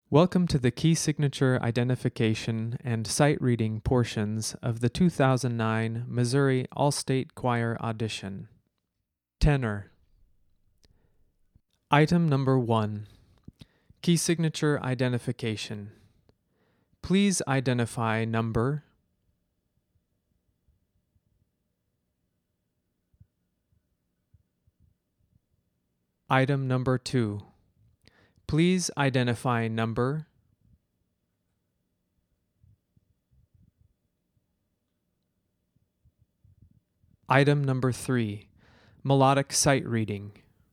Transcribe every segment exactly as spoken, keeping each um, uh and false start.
Welcome to the key signature identification and sight reading portions of the two thousand nine Missouri All-State Choir Audition. Tenor. Item number one. Key signature identification. Please identify number Item number two. Please identify number Item number three. Melodic sight reading.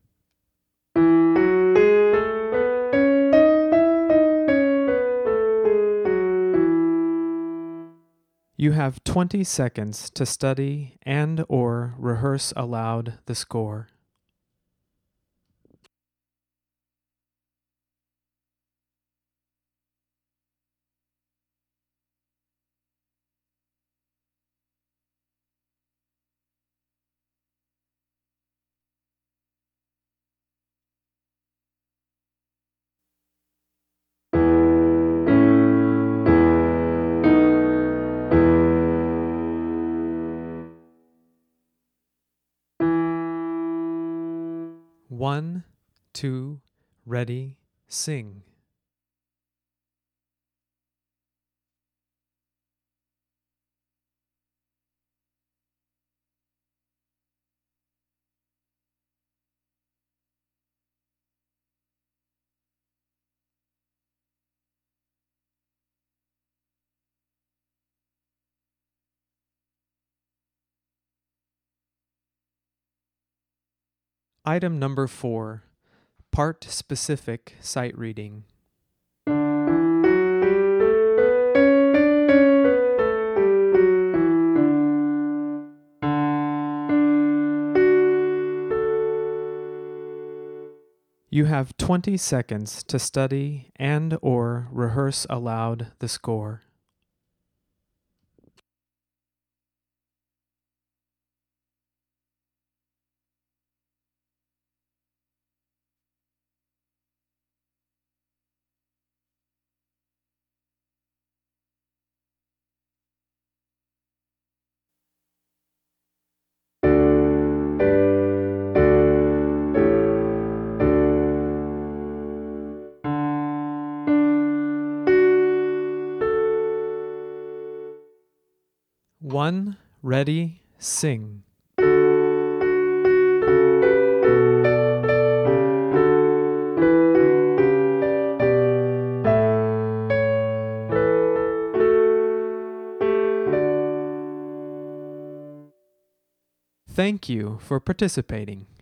You have twenty seconds to study and or rehearse aloud the score. One, two, ready, sing. Item number four. Part-specific sight reading. You have twenty seconds to study and or rehearse aloud the score. One, ready, sing. Thank you for participating.